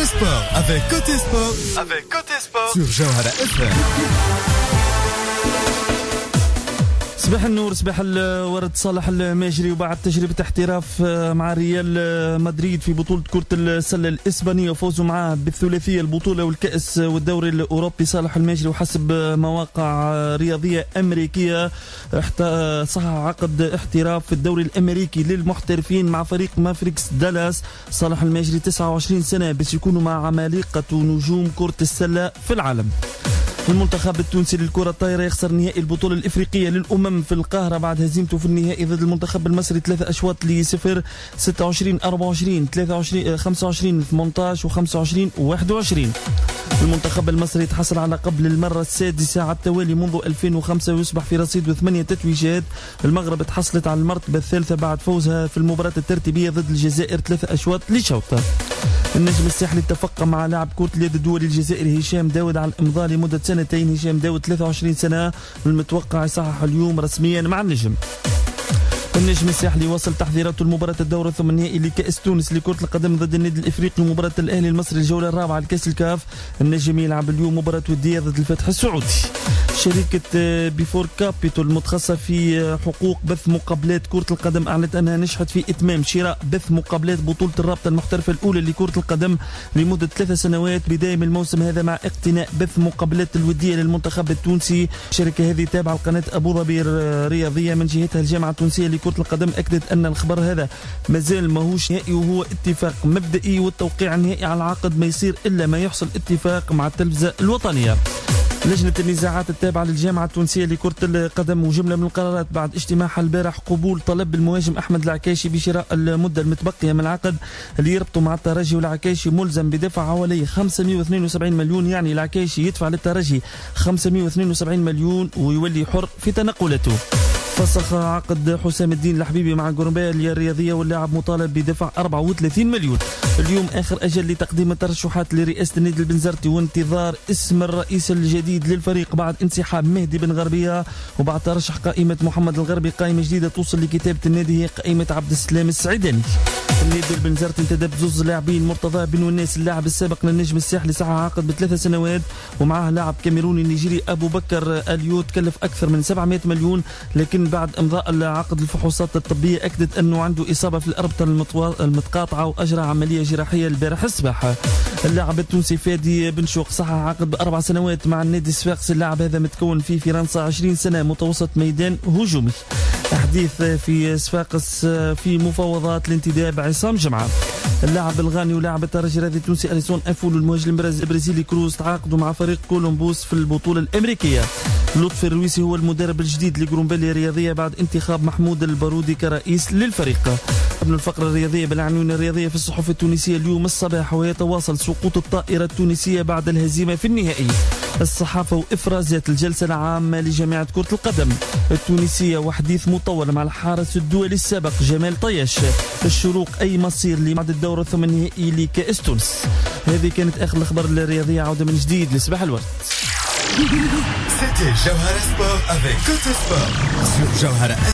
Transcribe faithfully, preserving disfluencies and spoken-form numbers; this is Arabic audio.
Sport avec Côté Sport, avec Côté Sport sur Jawhara اف ام. صباح النور، صباح الورد. صالح الماجري وبعد تجربة احتراف مع ريال مدريد في بطولة كرة السلة الإسبانية وفوزه معاه بالثلاثية البطولة والكأس والدوري الأوروبي. صالح الماجري وحسب مواقع رياضية أمريكية صحح عقد احتراف في الدوري الأمريكي للمحترفين مع فريق مافريكس دالاس. صالح الماجري تسعة وعشرين سنة بس يكونوا مع عمالقة ونجوم كرة السلة في العالم. المنتخب التونسي للكرة الطايرة يخسر نهائي البطولة الإفريقية للأمم في القاهرة بعد هزيمته في النهائي ضد المنتخب المصري ثلاثة أشواط لصفر، ستة وعشرين أربعة وعشرين ثلاثة وعشرين خمسة وعشرين ثمانية عشر وخمسة وعشرين واحد وعشرين. المنتخب المصري تحصل على لقب للمرة السادسة على التوالي منذ ألفين وخمسة ويصبح في رصيد ثمانية تتويجات. المغرب تحصلت على المرتبة الثالثة بعد فوزها في المباراة الترتيبية ضد الجزائر ثلاثة أشواط لشوط. النجم الساحلي اتفق مع لاعب كرة اليد الدولي الجزائري هشام داود على الإمضاء لمدة سنتين. هشام داود ثلاثة وعشرين سنة المتوقع يصحح اليوم رسميا مع النجم. النجم الساحلي وصل تحضيراته لمباراة الدور الثمانيني لكأس تونس لكرة القدم ضد النادي الإفريقي ومباراة الأهلي المصري الجولة الرابعة لكأس الكاف. النجم يلعب اليوم مباراة ودية ضد الفتح السعودي. شركة بيفور كابيتول المتخصصة في حقوق بث مقابلات كرة القدم أعلنت أنها نجحت في إتمام شراء بث مقابلات بطولة الرابطة المحترفة الأولى لكرة القدم لمدة ثلاث سنوات بداية من الموسم هذا مع اقتناء بث مقابلات الودية للمنتخب التونسي. الشركة هذه تابعة لقناة أبو ظبي الرياضية. من جهتها الجامعة التونسية لكرة القدم أكدت أن الخبر هذا مازال ماهوش نهائي وهو اتفاق مبدئي، والتوقيع النهائي على العقد ما يصير إلا ما يحصل اتفاق مع التلفزة الوطنية. لجنة النزاعات التابعة للجامعة التونسية لكرة القدم وجملة من القرارات بعد اجتماعها البارح قبول طلب المهاجم أحمد العكاشي بشراء المدة المتبقية من العقد اللي يربطه مع الترجي، والعكاشي ملزم بدفع حوالي خمسمائة واثنين وسبعين مليون. يعني العكاشي يدفع للترجي خمسمائة واثنين وسبعين مليون ويولي حر في تنقلاته. فسخ عقد حسام الدين الحبيبي مع جورباليا الرياضية واللاعب مطالب بدفع أربعة وثلاثين مليون. اليوم آخر أجل لتقديم الترشحات لرئاسة النادي البنزرتي وانتظار اسم الرئيس الجديد للفريق بعد انسحاب مهدي بن غربية وبعد ترشح قائمة محمد الغربي. قائمة جديدة توصل لكتابة النادي هي قائمة عبد السلام السعيداني. النادي البنزرتي انتدب زوز لاعبين. مرتضى بن وناس اللاعب السابق للنجم الساحلي صح عقد بثلاث سنوات ومعه لاعب كاميروني نيجيري أبو بكر اليو تكلف أكثر من سبعمائة مليون، لكن بعد امضاء العقد الفحوصات الطبيه اكدت انه عنده اصابه في الاربطه المتقاطعه واجرى عمليه جراحيه البارح الصباح. اللاعب التونسي فادي بن شوق صح عقد باربع سنوات مع النادي الصفاقسي. اللاعب هذا متكون في فرنسا عشرين سنه متوسط ميدان هجومي. تحديث في صفاقس في مفاوضات الانتداب عصام جمعه. اللاعب الغاني ولاعب الترجي الرياضي التونسي اليسون افول والمهاجم البرازيلي كروز تعاقدوا مع فريق كولومبوس في البطوله الامريكيه. لطفي الرويسي هو المدرب الجديد لجرومباليا الرياضيه بعد انتخاب محمود البارودي كرئيس للفريق. ابن الفقره الرياضيه بالعناوين الرياضيه في الصحف التونسيه اليوم الصباح ويتواصل سقوط الطائره التونسيه بعد الهزيمه في النهائي. الصحافه وافرازات الجلسه العامه لجامعه كره القدم التونسيه وحديث مطول مع الحارس الدولي السابق جمال طياش. الشروق اي مصير لبعد الدور الثمانيني لكاس تونس. هذه كانت اخر الاخبار الرياضيه. عوده من جديد لصباح الورد. C'était Jawhara Sport avec Côté Sport sur Jawhara.